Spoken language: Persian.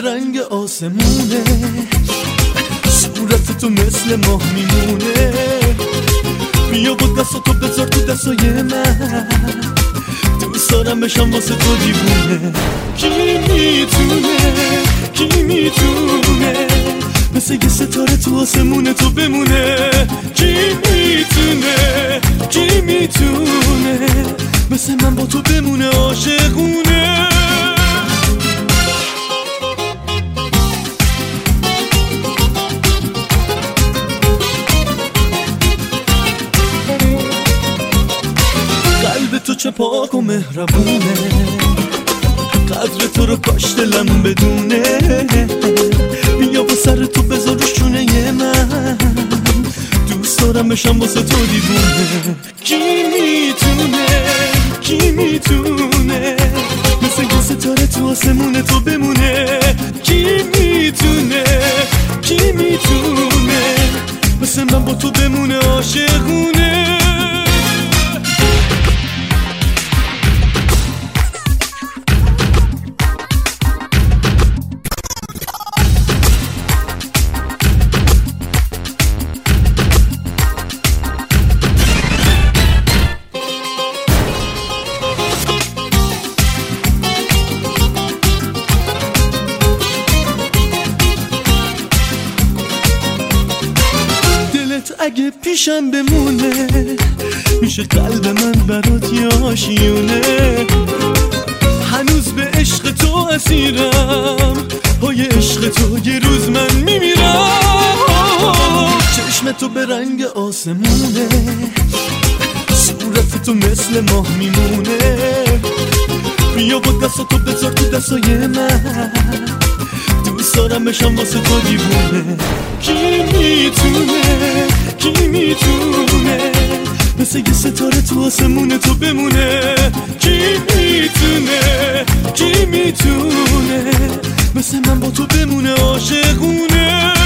به رنگ آسمونه، صورت تو مثل ماه میمونه. بیا با دستاتو بذار تو دستای من، دوست دارم بشم واسه تو دیوونه. کی میتونه مثل یه ستاره تو آسمون تو بمونه؟ کی میتونه مثل من با تو بمونه عاشقونه؟ قلب تو چه پاک و مهربونه، قدر تو رو کاش دلم بدونه. بیا با سر تو بذار رو شونه من، دوست دارم بشم واسه تو دیوونه. کی میتونه مثل یه ستاره تو آسمون تو بمونه؟ کی میتونه مثل من با تو بمونه عاشقونه؟ اگه پیشم بمونه میشه قلب من برات یه آشیونه. هنوز به عشق تو اسیرم، پای عشق تو یه روز من میمیرم. چشم تو به رنگ آسمونه، صورت تو مثل ماه میمونه. بیا با دستاتو بذار تو دستای من، دوست دارم بشم واسه تو دیوونه. کی میتونه مثل یه ستاره تو آسمون تو بمونه؟ کی میتونه مثل من با تو بمونه عاشقونه؟